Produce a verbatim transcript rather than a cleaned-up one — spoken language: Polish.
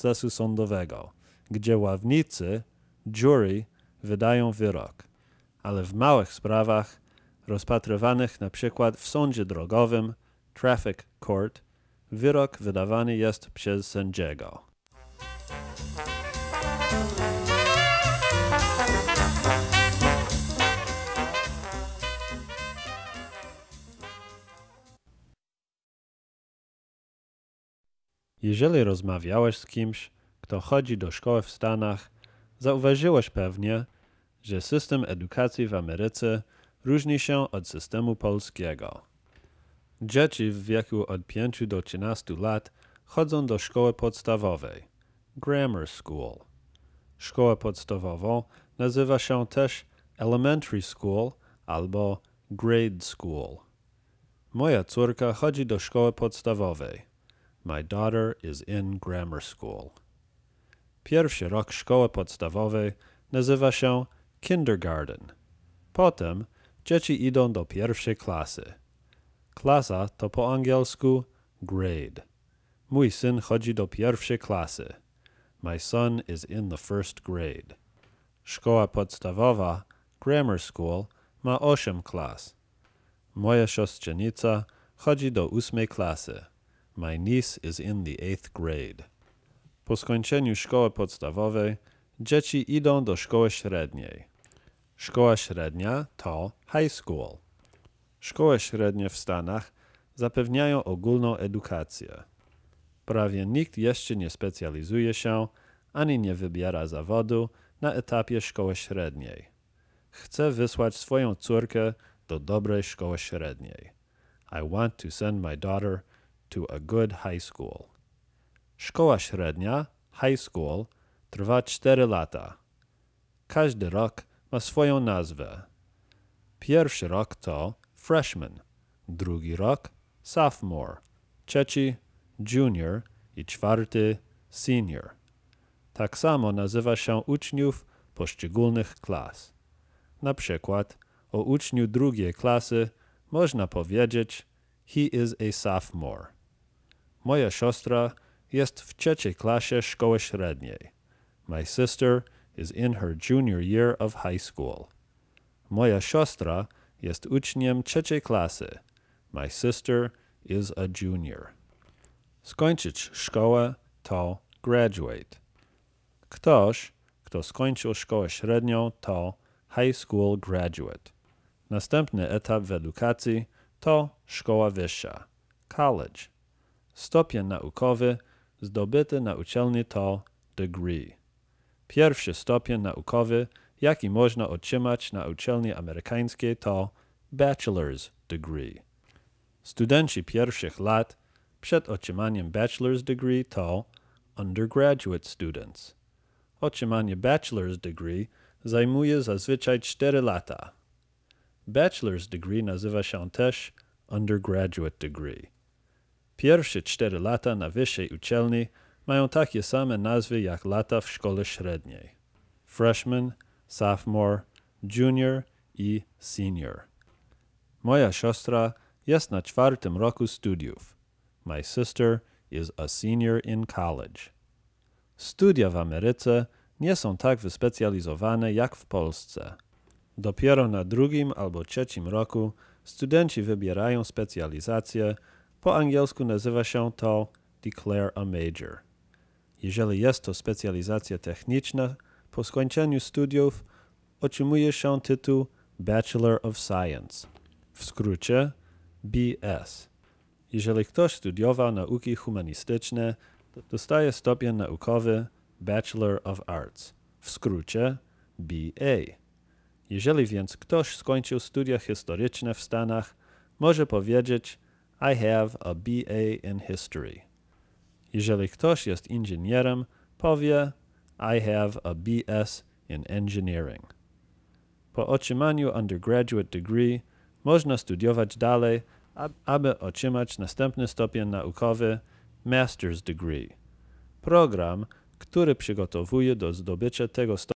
procesu sądowego, gdzie ławnicy, jury, wydają wyrok, ale w małych sprawach, rozpatrywanych na przykład w sądzie drogowym, traffic court, wyrok wydawany jest przez sędziego. Jeżeli rozmawiałeś z kimś, kto chodzi do szkoły w Stanach, zauważyłeś pewnie, że system edukacji w Ameryce różni się od systemu polskiego. Dzieci w wieku od pięciu do trzynastu lat chodzą do szkoły podstawowej, grammar school. Szkołę podstawową nazywa się też elementary school albo grade school. Moja córka chodzi do szkoły podstawowej. My daughter is in grammar school. Pierwszy rok szkoły podstawowej nazywa się kindergarten. Potem dzieci idą do pierwszej klasy. Klasa to po angielsku grade. Mój syn chodzi do pierwszej klasy. My son is in the first grade. Szkoła podstawowa, grammar school, ma osiem klas. Moja siostrzenica chodzi do ósmej klasy. My niece is in the eighth grade. Po skończeniu szkoły podstawowej dzieci idą do szkoły średniej. Szkoła średnia to high school. Szkoły średnie w Stanach zapewniają ogólną edukację. Prawie nikt jeszcze nie specjalizuje się ani nie wybiera zawodu na etapie szkoły średniej. Chcę wysłać swoją córkę do dobrej szkoły średniej. I want to send my daughter to a good high school. Szkoła średnia, high school, trwa cztery lata. Każdy rok ma swoją nazwę. Pierwszy rok to freshman, drugi rok sophomore, trzeci junior i czwarty senior. Tak samo nazywa się uczniów poszczególnych klas. Na przykład o uczniu drugiej klasy można powiedzieć he is a sophomore. Moja siostra jest w trzeciej klasie szkoły średniej. My sister is in her junior year of high school. Moja siostra jest uczniem trzeciej klasy. My sister is a junior. Skończyć szkołę to graduate. Ktoś, kto skończył szkołę średnią, to high school graduate. Następny etap w edukacji to szkoła wyższa, college. Stopień naukowy zdobyty na uczelni to degree. Pierwszy stopień naukowy, jaki można otrzymać na uczelni amerykańskiej, to bachelor's degree. Studenci pierwszych lat przed otrzymaniem bachelor's degree to undergraduate students. Otrzymanie bachelor's degree zajmuje zazwyczaj cztery lata. Bachelor's degree nazywa się też undergraduate degree. Pierwsze cztery lata na wyższej uczelni mają takie same nazwy jak lata w szkole średniej. Freshman, sophomore, junior i senior. Moja siostra jest na czwartym roku studiów. My sister is a senior in college. Studia w Ameryce nie są tak wyspecjalizowane jak w Polsce. Dopiero na drugim albo trzecim roku studenci wybierają specjalizację. Po angielsku nazywa się to declare a major. Jeżeli jest to specjalizacja techniczna, po skończeniu studiów otrzymuje się tytuł Bachelor of Science, w skrócie B S. Jeżeli ktoś studiował nauki humanistyczne, dostaje stopień naukowy Bachelor of Arts, w skrócie B A. Jeżeli więc ktoś skończył studia historyczne w Stanach, może powiedzieć I have a B A in history. Jeżeli ktoś jest inżynierem, powie I have a B S in engineering. Po otrzymaniu undergraduate degree można studiować dalej, aby otrzymać następny stopień naukowy master's degree. Program, który przygotowuje do zdobycia tego stopnia